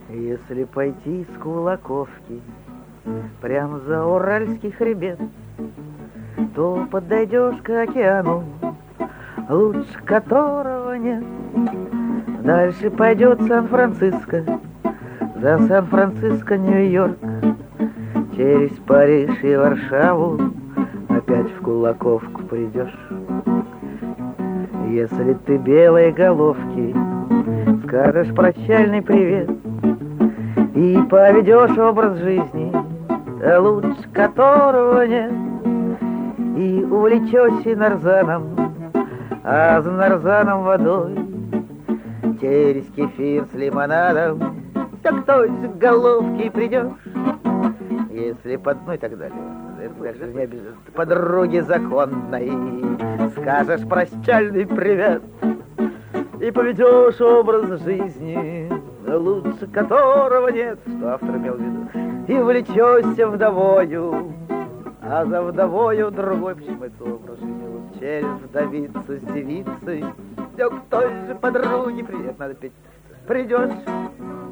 Если пойти с Кулаковки прям за Уральский хребет, то подойдешь к океану, лучше которого нет. Дальше пойдет Сан-Франциско, за Сан-Франциско Нью-Йорк, через Париж и Варшаву опять в Кулаковку придешь. Если ты белой головки скажешь прощальный привет и поведешь образ жизни, лучше которого нет, и увлечешься нарзаном, а за нарзаном водой через кефир с лимонадом, так той же головки придешь. Если под... ну и так далее. Подруге законной скажешь прощальный привет и поведешь образ жизни, лучше которого нет, что автор имел в виду, и влечешься вдовою, а за вдовою другой, почему это образ жизни лучше, через вдовицу с девицей, все к той же подруге привет, надо петь, придешь.